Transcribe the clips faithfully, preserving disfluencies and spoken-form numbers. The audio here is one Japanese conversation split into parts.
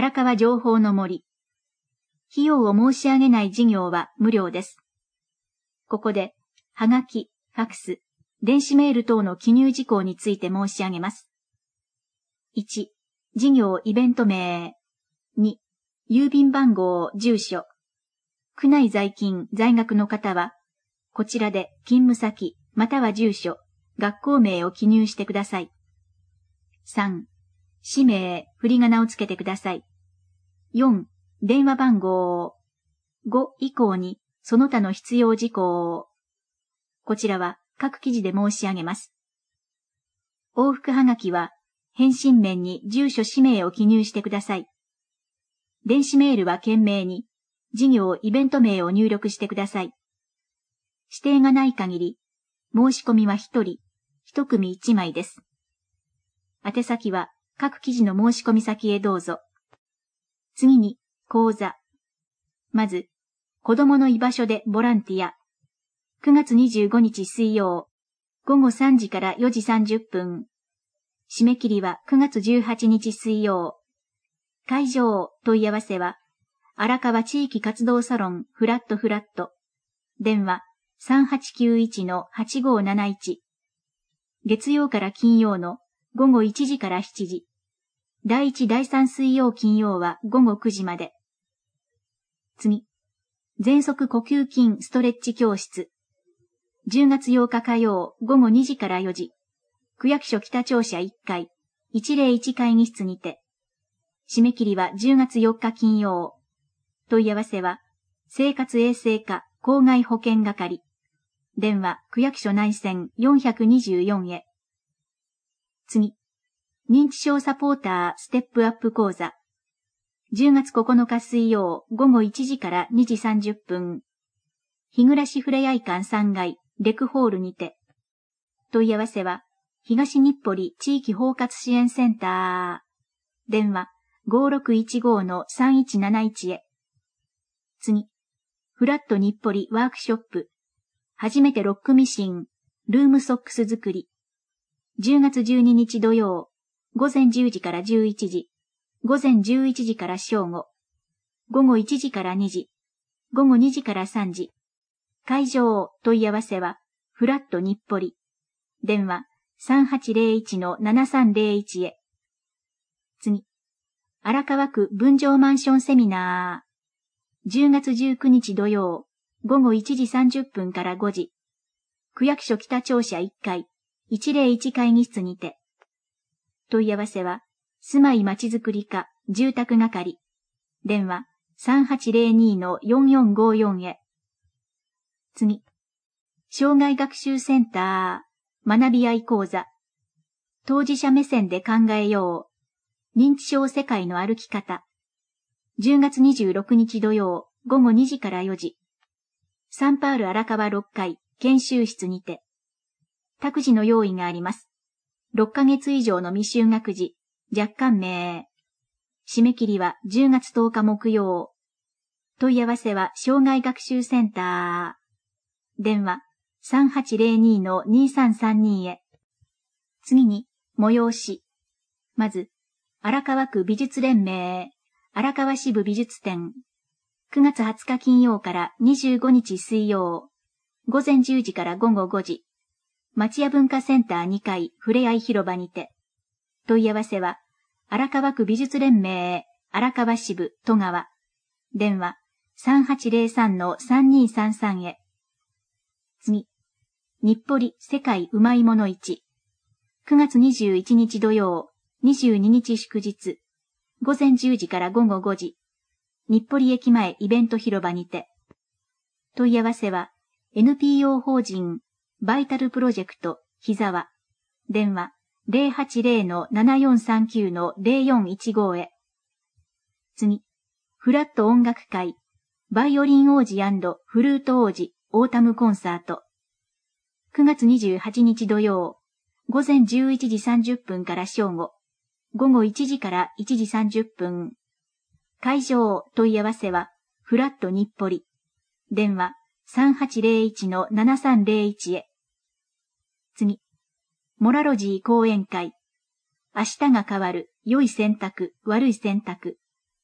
荒川情報の森。費用を申し上げない事業は無料です。ここで、はがき、ファクス、電子メール等の記入事項について申し上げます。いち、事業イベント名。に、郵便番号、住所。区内在勤、在学の方は、こちらで勤務先、または住所、学校名を記入してください。さん、氏名、振り仮名をつけてください。よん、電話番号。ご以降に、その他の必要事項。こちらは各記事で申し上げます。往復はがきは、返信面に住所氏名を記入してください。電子メールは件名に、事業イベント名を入力してください。指定がない限り、申し込みはひとり、ひと組いちまいです。宛先は各記事の申し込み先へどうぞ。次に、講座。まず、子供の居場所でボランティア。くがつにじゅうごにち水曜、ごごさんじからよじさんじゅっぷん。締め切りはくがつじゅうはちにち水曜。会場、問い合わせは、荒川地域活動サロンフラットフラット。電話 さんはちきゅういちのはちごーなないち。月曜から金曜のごごいちじからしちじ。だいいち、だいさん水曜金曜はごごくじまで。次。喘息呼吸筋ストレッチ教室。じゅうがつようか火曜ごごにじからよじ。区役所北庁舎いっかい、いちぜろいち会議室にて。締め切りはじゅうがつよっか金曜。問い合わせは、生活衛生課公害保健係。電話区役所内線よんひゃくにじゅうよんへ。次。認知症サポーターステップアップ講座。じゅうがつここのか水曜ごごいちじからにじさんじゅっぷん。日暮ふれあい館さんがいレクホールにて。問い合わせは、東日暮里地域包括支援センター。電話ごろくいちごのさんいちなないちへ。次。フラット日暮里ワークショップ。初めてロックミシン、ルームソックス作り。じゅうがつじゅうににち土曜、ごぜんじゅうじからじゅういちじ、ごぜんじゅういちじから正午、ごごいちじからにじ、ごごにじからさんじ。会場、問い合わせは、フラット日暮里。電話さんはちぜろいちのななさんぜろいちへ。次。荒川区分譲マンションセミナー。じゅうがつじゅうくにち土曜、ごごいちじさんじゅっぷんからごじ。区役所北庁舎いっかい、いちぜろいち会議室にて。問い合わせは、住まいまちづくり課住宅係。電話さんはちぜろにのよんよんごよんへ。次。障害学習センター、学び合い講座。当事者目線で考えよう。認知症世界の歩き方。じゅうがつにじゅうろくにち土曜、ごごにじからよじ。サンパール荒川ろっかい、研修室にて。託児の用意があります。ろっかげつ以上の未就学児、若干名。締め切りはじゅうがつとおか木曜。問い合わせは障害学習センター。電話さんはちぜろにのにさんさんにへ。次に、催し。まず、荒川区美術連盟、荒川支部美術展。くがつはつか金曜からにじゅうごにち水曜。ごぜんじゅうじからごごごじ。町屋文化センターにかいふれあい広場にて。問い合わせは、荒川区美術連盟、荒川支部、戸川。電話さんはちぜろさんのさんにさんさんへ。次。日暮里世界うまいもの市。くがつにじゅういちにち土曜、にじゅうににち祝日。ごぜんじゅうじからごごごじ。日暮里駅前イベント広場にて。問い合わせは、エヌピーオー 法人、バイタルプロジェクト、日沢。電話ぜろはちぜろのななよんさんきゅうのぜろよんいちごへ。次。フラット音楽会、バイオリン王子&フルート王子、オータムコンサート。くがつにじゅうはちにち土曜、ごぜんじゅういちじさんじゅっぷんから正午、ごごいちじからいちじさんじゅっぷん。会場、問い合わせは、フラット日暮里。電話さんはちぜろいちのななさんぜろいちへ。次。モラロジー講演会。明日が変わる、良い選択、悪い選択。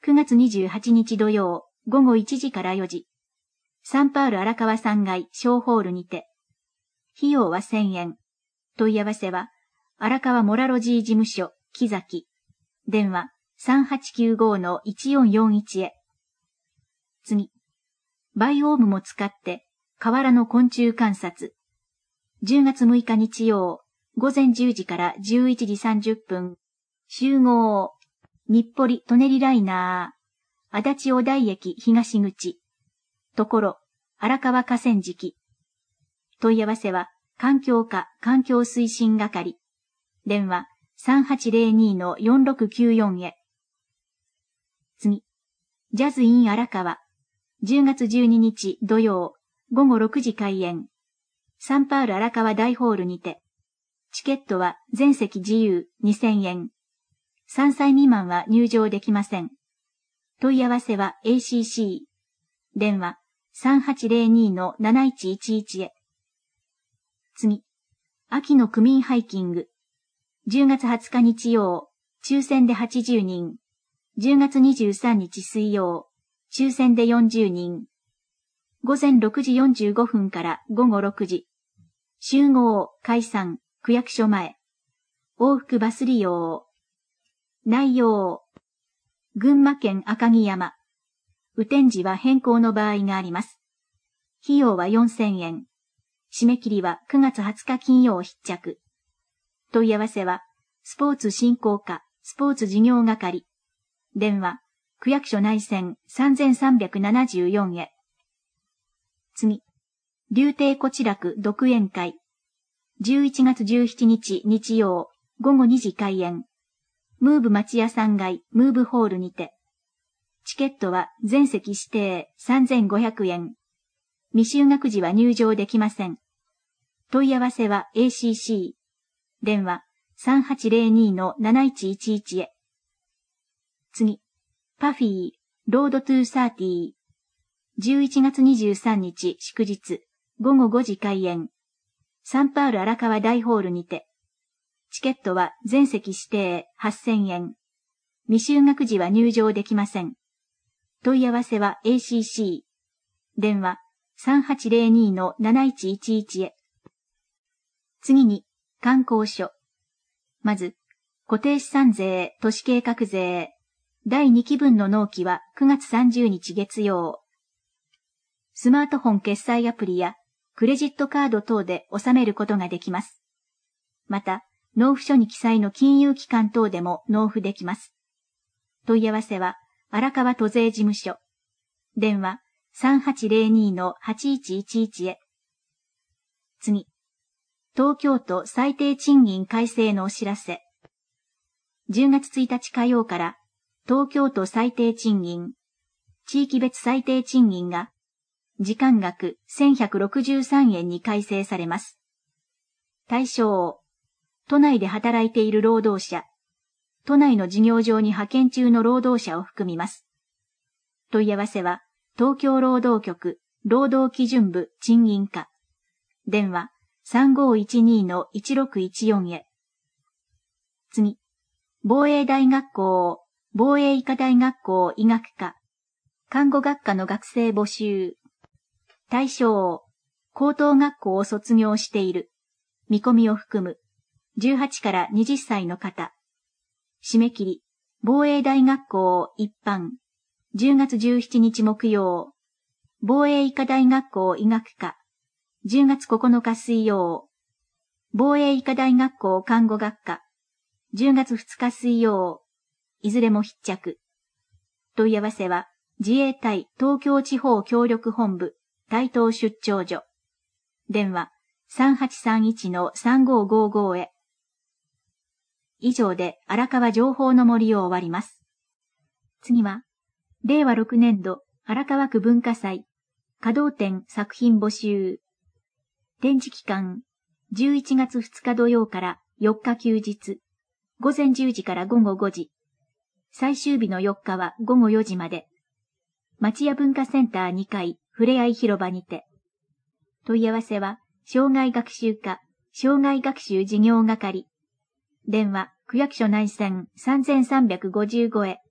くがつにじゅうはちにち土曜、ごごいちじからよじ。サンパウロ荒川さんがい小ホールにて。費用はせんえん。問い合わせは、荒川モラロジー事務所、木崎。電話 さんはちきゅうごのいちよんよんいち へ。次。バイオームも使って、河原の昆虫観察。じゅうがつむいか日曜、ごぜんじゅうじからじゅういちじさんじゅっぷん。集合。日暮里・舎人ライナー。足立小台駅東口。ところ、荒川河川敷。問い合わせは、環境課環境推進係。電話 さんはちぜろにのよんろくきゅうよん へ。次。ジャズイン荒川。じゅうがつじゅうににち土曜、ごごろくじ開演。サンパウロ荒川大ホールにて。チケットは全席自由にせんえん。さんさい未満は入場できません。問い合わせは エーシーシー。電話 さんはちぜろにのなないちいちいち へ。次。秋の区民ハイキング。じゅうがつはつか日曜、抽選ではちじゅうにん。じゅうがつにじゅうさんにち水曜、抽選でよんじゅうにん。ごぜんろくじよんじゅうごふんからごごろくじ。集合、解散、区役所前。往復バス利用。内容。群馬県赤城山。雨天時は変更の場合があります。費用はよんせんえん。締め切りはくがつはつか金曜必着。問い合わせは、スポーツ振興課、スポーツ事業係。電話、区役所内線さんさんななよんへ。次。竜亭こちらく独演会。じゅういちがつじゅうしちにち日曜、ごごにじ開演。ムーブ町屋さん街ムーブホールにて。チケットは全席指定さんぜんごひゃくえん。未就学時は入場できません。問い合わせは エーシーシー。電話 さんはちぜろにのなないちいちいち へ。次。パフィー、ロードトゥーサーティー。じゅういちがつにじゅうさんにち祝日、ごごごじ開演。サンパウロ荒川大ホールにて。チケットは全席指定はっせんえん。未就学時は入場できません。問い合わせは エーシーシー。電話 さんはちぜろにのなないちいちいち へ。次に、観光所。まず、固定資産税、都市計画税。だいにきぶんの納期はくがつさんじゅうにち月曜。スマートフォン決済アプリやクレジットカード等で納めることができます。また、納付書に記載の金融機関等でも納付できます。問い合わせは、荒川都税事務所。電話 さんはちぜろにのはちいちいちいち へ。次。東京都最低賃金改正のお知らせ。じゅうがつついたち火曜から、東京都最低賃金、地域別最低賃金が、時間額せんひゃくろくじゅうさんえんに改正されます。対象、都内で働いている労働者、都内の事業場に派遣中の労働者を含みます。問い合わせは、東京労働局、労働基準部賃金課。電話、さんごいちにのいちろくいちよん へ。次。防衛大学校、防衛医科大学校医学科。看護学科の学生募集。対象、高等学校を卒業している。見込みを含む。じゅうはちからはたちの方。締め切り、防衛大学校一般。じゅうがつじゅうしちにち木曜。防衛医科大学校医学科。じゅうがつここのか水曜。防衛医科大学校看護学科。じゅうがつふつか水曜。いずれも必着。問い合わせは、自衛隊東京地方協力本部、台東出張所。電話、さんはちさんいちのさんごごご へ。以上で荒川情報の森を終わります。次は、れいわろくねんど荒川区文化祭、稼働展作品募集。展示期間、じゅういちがつふつか土曜からよっか休日、ごぜんじゅうじからごごごじ。最終日のよっかはごごよじまで。町屋文化センターにかい、ふれあい広場にて。問い合わせは、障害学習課、障害学習事業係。電話、区役所内線さんさんごごへ。